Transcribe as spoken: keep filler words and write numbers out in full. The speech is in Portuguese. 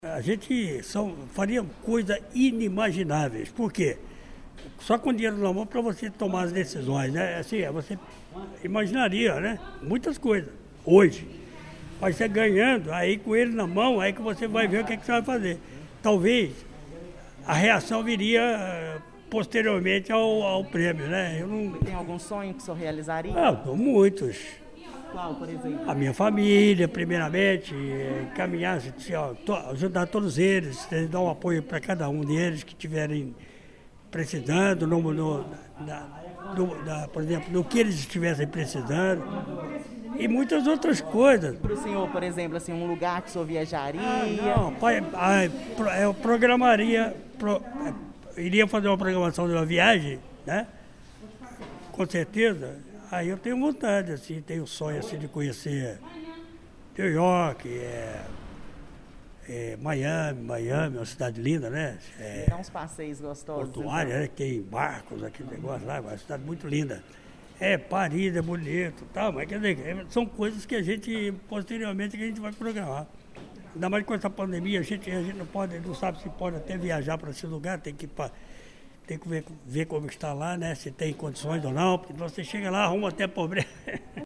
A gente são, faria coisas inimagináveis. Por quê? Só com dinheiro na mão para você tomar as decisões, né? Assim, você imaginaria, né? Muitas coisas. Hoje. Mas você ganhando, aí com ele na mão, aí que você vai ver o que, é que você vai fazer. Talvez a reação viria posteriormente ao, ao prêmio, né? Eu não... Tem algum sonho que o senhor realizaria? Ah, muitos. Qual, por exemplo? A minha família, primeiramente, caminhar, assim, ó, to, ajudar todos eles, dar um apoio para cada um deles que estiverem precisando, no, no, na, no, na, por exemplo, no que eles estivessem precisando, e muitas outras coisas. Para o senhor, por exemplo, assim, um lugar que o senhor viajaria? Ah, não, pai, pai, eu programaria, pro, iria fazer uma programação de uma viagem, né? Com certeza. Aí eu tenho vontade, assim, tenho sonho assim, de conhecer New York, é, é, Miami, Miami, é uma cidade linda, né? É, Dá uns passeios gostosos. portuária, então. né? Tem barcos, aquele negócio lá, é uma cidade muito linda. É, Paris é bonito, tal, mas quer dizer, são coisas que a gente, posteriormente, que a gente vai programar. Ainda mais com essa pandemia, a gente, a gente não pode, não sabe se pode até viajar para esse lugar, tem que ir para... Tem que ver, ver como está lá, né? Se tem condições ou não, porque você chega lá, arruma até problema.